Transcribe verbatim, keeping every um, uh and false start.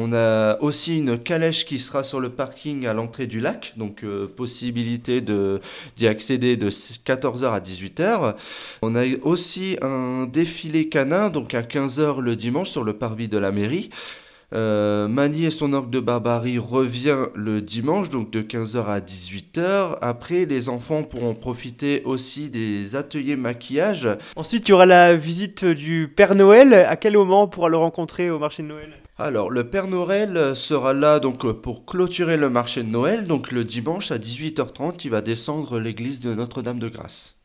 On a aussi une calèche qui sera sur le parking à l'entrée du lac, donc euh, possibilité de, d'y accéder de quatorze heures à dix-huit heures. On a aussi un défilé canin, donc à quinze heures le dimanche sur le parvis de la mairie. Euh, Mani et son orgue de barbarie revient le dimanche, donc de quinze heures à dix-huit heures. Après, les enfants pourront profiter aussi des ateliers maquillage. Ensuite, il y aura la visite du Père Noël. À quel moment on pourra le rencontrer au marché de Noël? Alors, le Père Noël sera là donc pour clôturer le marché de Noël. Donc le dimanche à dix-huit heures trente, il va descendre l'église de Notre-Dame de Grâce.